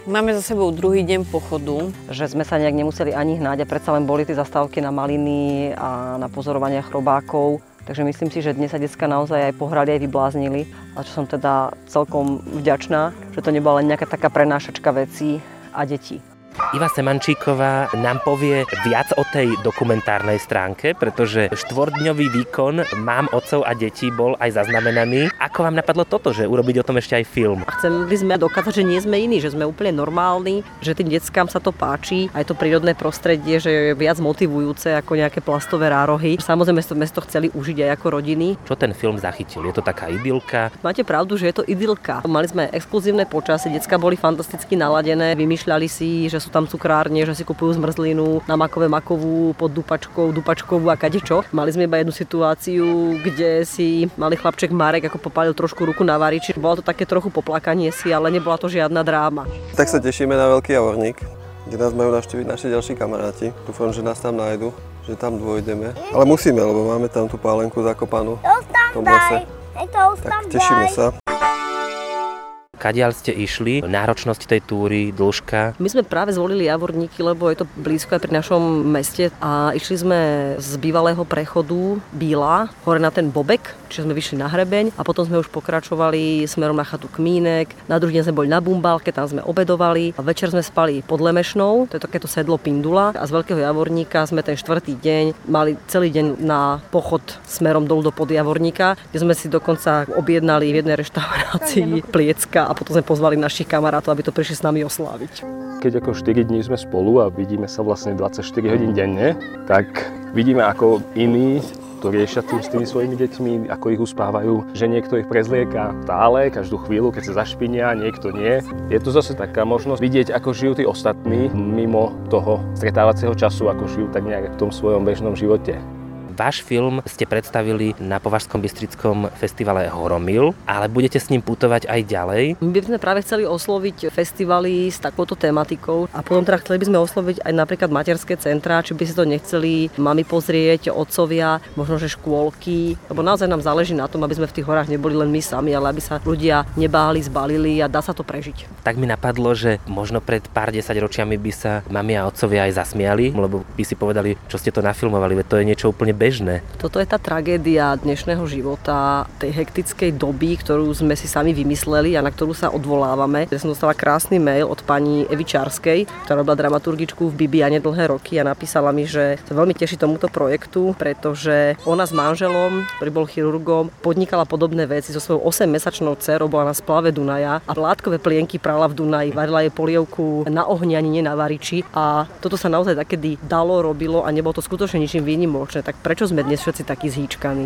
Máme za sebou druhý deň pochodu. Že sme sa nejak nemuseli ani hnať a predsa len boli tie zastávky na maliny a na pozorovania chrobákov. Takže myslím si, že dnes sa decká naozaj aj pohrali, aj vybláznili. A čo som teda celkom vďačná, že to nebola len nejaká taká prenášačka vecí a detí. Iva Semančíková nám povie viac o tej dokumentárnej stránke, pretože 4-dňový výkon Mám, otcov a detí bol aj zaznamenaný. Ako vám napadlo toto, že urobiť o tom ešte aj film? Chceli sme dokázať, že nie sme iní, že sme úplne normálni, že tým deckám sa to páči, aj to prírodné prostredie, že je viac motivujúce ako nejaké plastové rárohy. Samozrejme sme to chceli užiť aj ako rodiny. Čo ten film zachytil? Je to taká idylka? Máte pravdu, že je to idylka. Mali sme exkluzívne počasie, decká boli fantasticky naladené, vymýšľali si, že sú tam cukrárne, že si kupujú zmrzlinu na makovú pod dupačkovú a kadečo. Mali sme iba jednu situáciu, kde si malý chlapček Marek ako popálil trošku ruku na variči. Bolo to také trochu poplakanie si, ale nebola to žiadna dráma. Tak sa tešíme na Veľký Javorník, kde nás majú navštíviť naši ďalší kamaráti. Dúfam, že nás tam nájdu, že tam dôjdeme. Ale musíme, lebo máme tam tú pálenku zakopanú v tom lese. Tak tešíme sa. Kadiaľ ste išli? Náročnosť tej túry, dĺžka? My sme práve zvolili Javorníky, lebo je to blízko aj pri našom meste a išli sme z bývalého prechodu Bíla hore na ten Bobek, čiže sme vyšli na hrebeň a potom sme už pokračovali smerom na chatu Kmínek. Na druhý deň sme boli na Bumbálke, tam sme obedovali a večer sme spali pod Lemešnou, to je takéto sedlo Pindula a z Veľkého Javorníka sme ten 4. deň mali celý deň na pochod smerom dolu do Podjavorníka, kde sme si dokonca objednali v jednej reštaurácii pliecka a potom sme pozvali našich kamarátov, aby to prišli s nami osláviť. Keď ako 4 dní sme spolu a vidíme sa vlastne 24 hodín denne, tak vidíme ako iní to riešia s tými svojimi deťmi, ako ich uspávajú, že niekto ich prezlieka stále, každú chvíľu, keď sa zašpinia, niekto nie. Je tu zase taká možnosť vidieť, ako žijú tí ostatní mimo toho stretávacieho času, ako žijú tak nejak v tom svojom bežnom živote. Váš film ste predstavili na Považskom Bystrickom festivale Horomil, ale budete s ním putovať aj ďalej? My by sme práve chceli osloviť festivaly s takouto tematikou a potom teda chceli by sme osloviť aj napríklad materské centrá, či by si to nechceli mami pozrieť, otcovia, možno že škôlky, lebo naozaj nám záleží na tom, aby sme v tých horách neboli len my sami, ale aby sa ľudia nebáli, zbalili a dá sa to prežiť. Tak mi napadlo, že možno pred pár 10 ročiami by sa mami a otcovia aj zasmiali, lebo by si povedali, čo ste to nafilmovali, veď to je niečo úplne bežné. Toto je tá tragédia dnešného života, tej hektickej doby, ktorú sme si sami vymysleli a na ktorú sa odvolávame. Ja som dostala krásny mail od pani Evy Čárskej, ktorá robila dramaturgičku v Bibiane dlhé roky a napísala mi, že sa veľmi teší tomuto projektu, pretože ona s manželom, ktorý bol chirurgom, podnikala podobné veci so svojou 8-mesačnou dcerou, bola na splave Dunaja a látkové plienky prala v Dunaji, varila jej polievku na ohni, ani nie na variči a toto sa naozaj takedy dalo, robilo a nebolo to skutočne ničím výnimočné. Tak prečo sme dnes všetci takí zhýčkaní?